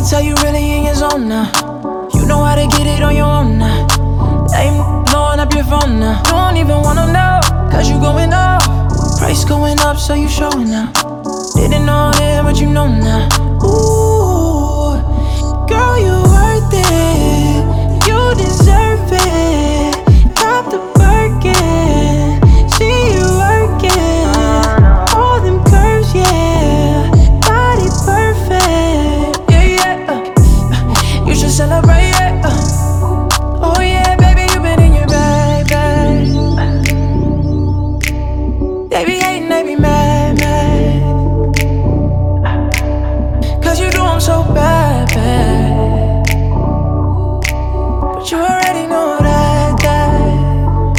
tell you really in your zone now. You know how to get it on your own now. Ain't blowing up your phone now. Don't even wanna know, cause you going up. Price going up, so you showing now. Didn't know it, but you know now. Ooh, girl, you worth it. You deserve it. Top the Birkin, see you working. All them curves, yeah. Body perfect, yeah, yeah. You should celebrate, yeah. Oh yeah, baby, you been in your bag, bag. They be hating, they be mad, mad. Cause you do them so bad, bad. But you already know that.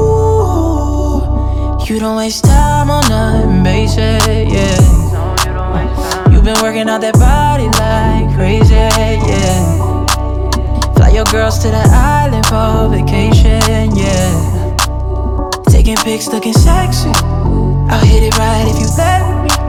Ooh, you don't waste time on nothing basic, yeah. You been working out that body like crazy, yeah. Fly your girls to the island for vacation, yeah. Taking pics looking sexy. I'll hit it right if you let me.